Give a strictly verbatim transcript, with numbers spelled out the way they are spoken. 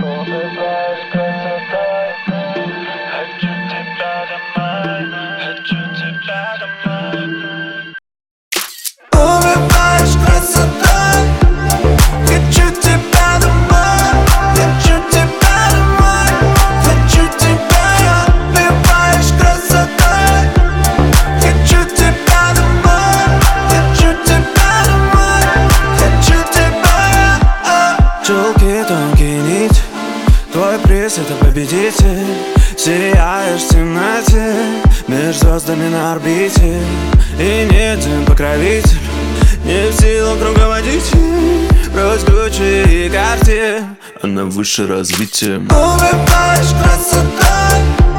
Убиваешь красотой. Хочу тебя домой, хочу тебя домой. Убиваешь красотой. Хочу тебя домой, хочу тебя домой, хочу тебя. Убиваешь красотой. Хочу тебя домой, хочу тебя домой, хочу тебя. Челки, тонкие нити, твой приз — это победитель. Сияешь в темноте, между звездами на орбите. И нет, им покровитель, не в силах руководить. Брось Гуччи и Cartier, она выше развития. Убиваешь красотой.